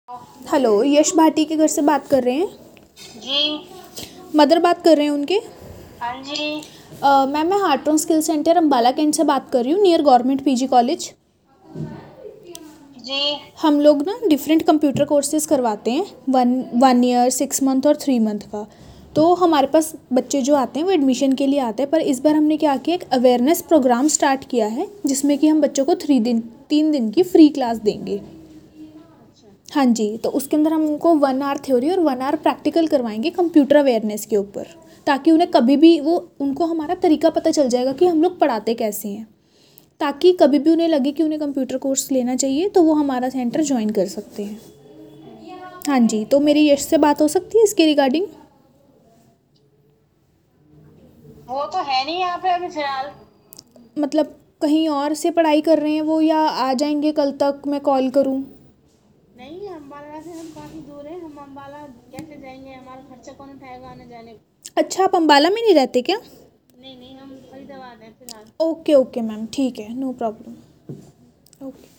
Hello, यश भाटी के घर से बात कर रहे हैं। जी। मदर बात कर रहे हैं उनके। हाँ जी। मैम, मैं Hartron skill centre Ambala cantt से बात कर रही हूँ, नियर गवर्नमेंट पीजी कॉलेज। जी। हम लोग ना डिफरेंट कंप्यूटर कोर्सेज करवाते हैं, वन ईयर, 6 मंथ और 3 मंथ का। तो हमारे पास बच्चे जो आते हैं वो एडमिशन के लिए आते हैं, पर इस बार हमने क्या किया, एक अवेयरनेस प्रोग्राम स्टार्ट किया है जिसमें कि हम बच्चों को 3 दिन की फ्री क्लास देंगे। अच्छा। हाँ जी, तो उसके अंदर हम उनको 1 आवर थ्योरी और 1 आवर प्रैक्टिकल करवाएंगे कंप्यूटर अवेयरनेस के ऊपर, ताकि उन्हें कभी भी उनको हमारा तरीका पता चल जाएगा कि हम लोग पढ़ाते कैसे हैं, ताकि कभी भी उन्हें लगे कि उन्हें कंप्यूटर कोर्स लेना चाहिए तो वो हमारा सेंटर ज्वाइन कर सकते हैं। हाँ जी, तो मेरी यश से बात हो सकती है इसके रिगार्डिंग। वो तो है नहीं यहाँ पे अभी फिलहाल। मतलब कहीं और से पढ़ाई कर रहे हैं वो, या आ जाएंगे कल तक, मैं कॉल करूँ? नहीं, अम्बाला से हम काफी दूर हैं। हम अम्बाला कैसे जाएंगे? हमारा खर्चा कौन उठाएगा आने जाने का? अच्छा, आप अम्बाला में नहीं रहते क्या? नहीं नहीं, हम फरीदाबाद हैं फिलहाल। ओके ओके मैम, ठीक है, नो प्रॉब्लम। ओके।